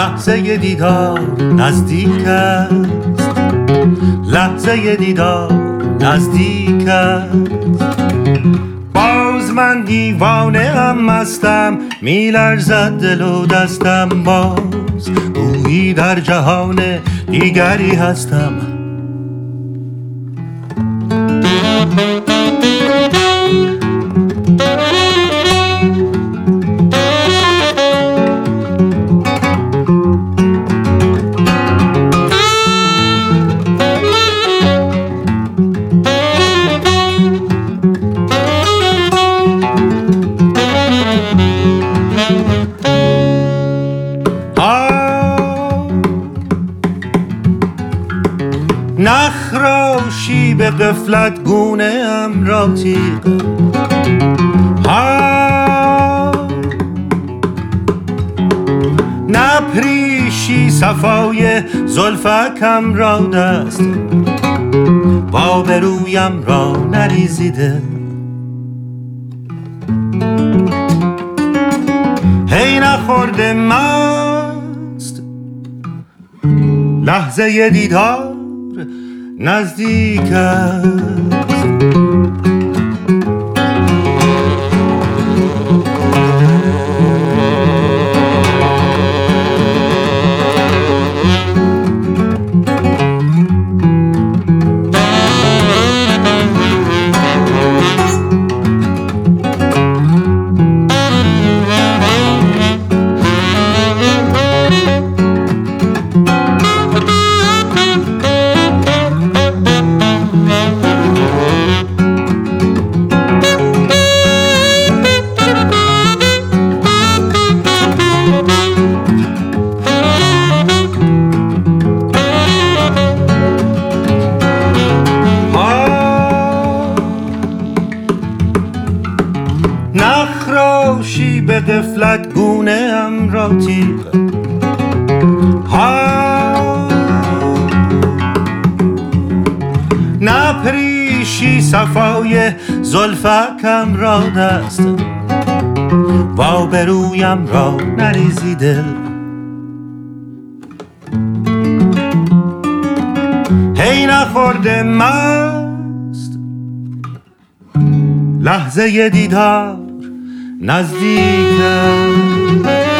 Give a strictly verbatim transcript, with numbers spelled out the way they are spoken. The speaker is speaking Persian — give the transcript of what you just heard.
لحظه دیدار نزدیک است، لحظه دیدار نزدیک است. باز من دیوانه هم مستم، میلرزد دل و دستم، باز گویی در جهان دیگری هستم. نخراشی به غفلت گونه ام را تیغ، نپریشی صفای زلفکم را دست، و آبرویم را نریزیده. هی نخورده مست، لحظه دیدار نزدیک است. نخراشی به غفلت گونه ام را تیغ، نپریشی صفای زلفکم را دست، و آبرویم را نریزی دل. هی نخورده مست، لحظه دیدار نزدیک است.